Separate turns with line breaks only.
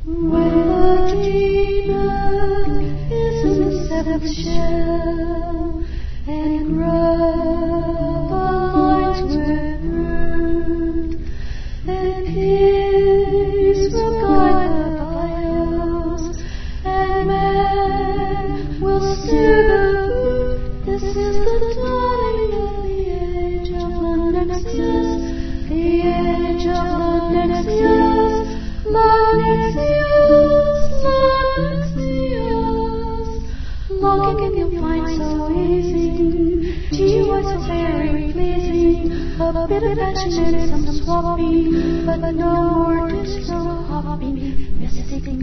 When the demon is in the seventh shell, and rub the lines with root, then peace will guide the bios, and man will steer the boot. This is the dawning of the age of Lenexius, the age of Lenexius, Longing you'll find so easy, G.Y. so very pleasing, a bit affectionate, some swapping, but no more disco hopping, mystic